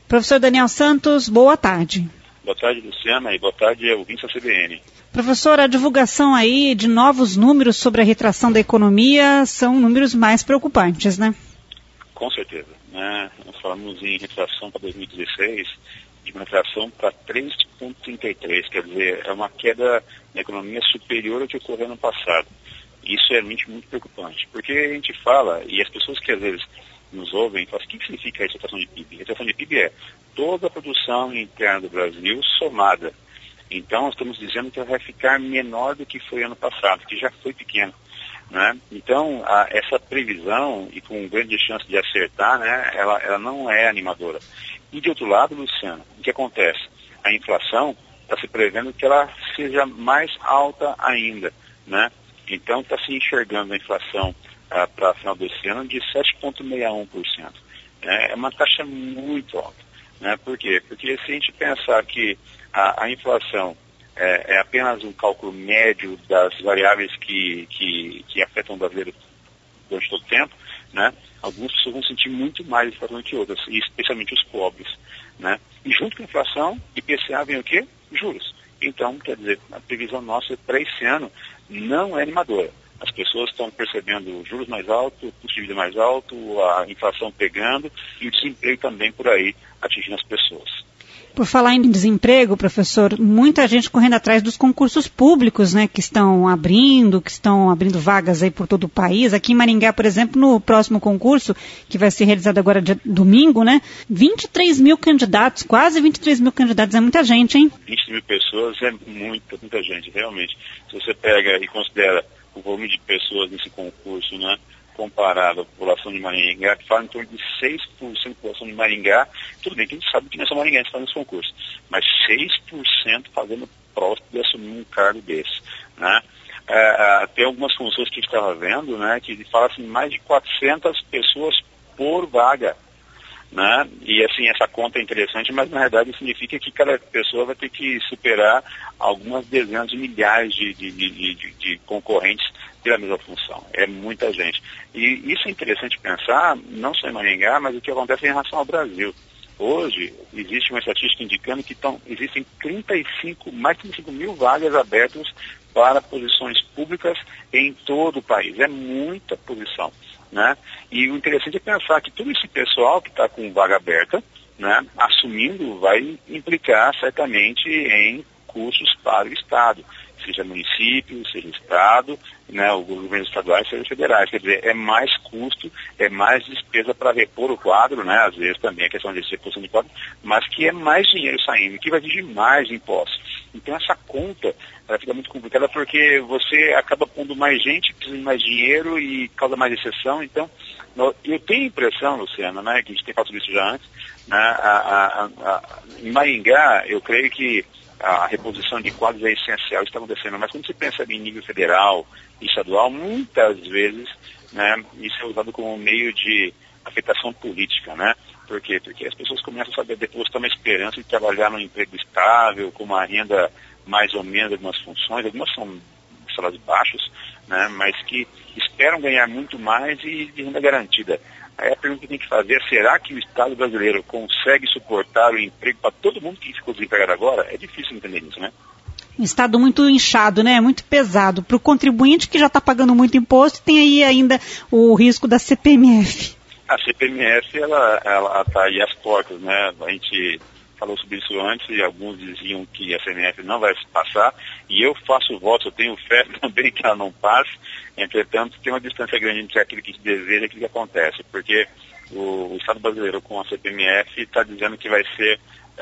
Professor Daniel Santos, boa tarde. Boa tarde, Luciana, e boa tarde, ouvintes da CBN. Professor, a divulgação aí de novos números sobre a retração da economia são números mais preocupantes, né? Com certeza, né? Nós falamos em retração para 2016, de uma retração para 3,33, quer dizer, é uma queda na economia superior ao que ocorreu no passado. Isso é realmente muito preocupante, porque a gente fala, e as pessoas que às vezes nos ouvem, falam assim, o que significa essa retração de PIB? A retração de PIB é toda a produção interna do Brasil somada. Então, nós estamos dizendo que ela vai ficar menor do que foi ano passado, que já foi pequeno, né? Então, essa previsão, e com grande chance de acertar, né, ela não é animadora. E, de outro lado, Luciano, o que acontece? A inflação está se prevendo que ela seja mais alta ainda, né? Então, está se enxergando a inflação para final desse ano de 7,61%. É uma taxa muito alta. Né? Por quê? Porque se a gente pensar que a inflação é apenas um cálculo médio das variáveis que afetam o brasileiro durante todo o tempo, né? Algumas pessoas vão sentir muito mais inflação que outras, e especialmente os pobres. Né? E junto com a inflação, IPCA vem o quê? Juros. Então, quer dizer, a previsão nossa para esse ano não é animadora. As pessoas estão percebendo juros mais altos, custo de vida mais alto, a inflação pegando e o desemprego também por aí atingindo as pessoas. Por falar em desemprego, professor, muita gente correndo atrás dos concursos públicos, né, que estão abrindo vagas aí por todo o país. Aqui em Maringá, por exemplo, no próximo concurso, que vai ser realizado agora domingo, né, 23 mil candidatos, quase 23 mil candidatos, é muita gente, hein? 20 mil pessoas é muita gente, realmente. Se você pega e considera o volume de pessoas nesse concurso, né, comparado à população de Maringá, que fala em torno de 6% da população de Maringá, tudo bem que a gente sabe que não é só maringaense fazendo esse concurso, mas 6% fazendo prova de assumir um cargo desse, né? Tem algumas funções que a gente estava vendo, né, que fala assim, mais de 400 pessoas por vaga, né? E assim, essa conta é interessante, mas na verdade significa que cada pessoa vai ter que superar algumas dezenas de milhares de concorrentes pela mesma função. É muita gente. E isso é interessante pensar, não só em Maringá, mas o que acontece em relação ao Brasil. Hoje, existe uma estatística indicando que existem mais de 35 mil vagas abertas para posições públicas em todo o país. É muita posição, né? E o interessante é pensar que todo esse pessoal que está com vaga aberta, né, assumindo, vai implicar certamente em custos para o Estado, seja município, seja Estado, né, os governos estaduais, seja federais. Quer dizer, é mais custo, é mais despesa para repor o quadro, né, às vezes também a questão de reposição de quadro, mas que é mais dinheiro saindo, que vai exigir mais impostos. Então essa conta ela fica muito complicada porque você acaba pondo mais gente, precisa de mais dinheiro e causa mais exceção. Então, eu tenho a impressão, Luciana, né, que a gente tem falado isso já antes, né, em Maringá, eu creio que a reposição de quadros é essencial, isso está acontecendo, mas quando você pensa em nível federal e estadual, muitas vezes, né, isso é usado como meio de afetação política, né? Por quê? Porque as pessoas começam a depositar uma esperança de trabalhar num emprego estável, com uma renda mais ou menos, algumas funções, algumas são salários baixos, né, mas que esperam ganhar muito mais e de renda garantida. Aí a pergunta que tem que fazer é, será que o Estado brasileiro consegue suportar o emprego para todo mundo que ficou desempregado agora? É difícil entender isso, né? Um Estado muito inchado, né? Muito pesado. Para o contribuinte que já está pagando muito imposto, tem aí ainda o risco da CPMF. A CPMF, ela está aí às portas, né? A gente falou sobre isso antes e alguns diziam que a CPMF não vai passar, e eu faço votos, eu tenho fé também que ela não passe. Entretanto, tem uma distância grande entre aquilo que a gente deseja e aquilo que acontece, porque o Estado brasileiro com a CPMF está dizendo que vai ser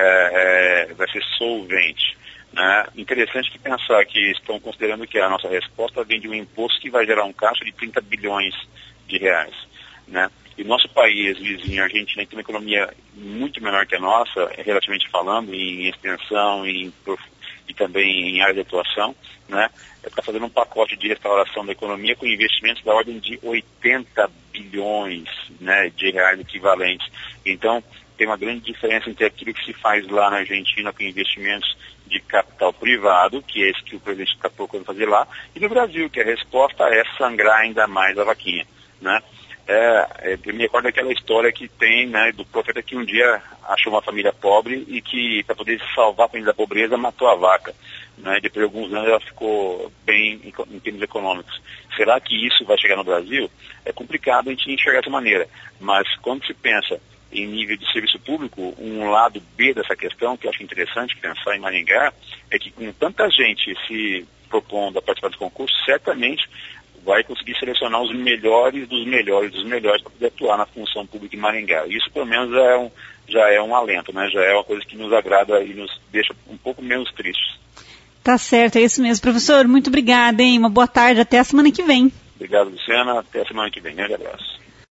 solvente. Né? Interessante que pensar que estão considerando que a nossa resposta vem de um imposto que vai gerar um caixa de 30 bilhões de reais. Né? E o nosso país, vizinho, a Argentina, tem uma economia muito menor que a nossa, relativamente falando, em extensão e também em área de atuação, né? Está fazendo um pacote de restauração da economia com investimentos da ordem de 80 bilhões, né, de reais equivalentes. Então, tem uma grande diferença entre aquilo que se faz lá na Argentina com investimentos de capital privado, que é esse que o presidente está procurando fazer lá, e no Brasil, que a resposta é sangrar ainda mais a vaquinha, né? me recorda aquela história que tem, né, do profeta que um dia achou uma família pobre e que, para poder salvar a família da pobreza, matou a vaca. Né, depois de alguns anos ela ficou bem em termos econômicos. Será que isso vai chegar no Brasil? É complicado a gente enxergar dessa maneira, mas quando se pensa em nível de serviço público, um lado B dessa questão, que eu acho interessante pensar em Maringá, é que com tanta gente se propondo a participar do concurso, certamente vai conseguir selecionar os melhores dos melhores dos melhores para poder atuar na função pública em Maringá. Isso, pelo menos, já é um alento, né? Já é uma coisa que nos agrada e nos deixa um pouco menos tristes. Tá certo, é isso mesmo. Professor, muito obrigada, hein? Uma boa tarde, até a semana que vem. Obrigado, Luciana. Até a semana que vem. Grande abraço.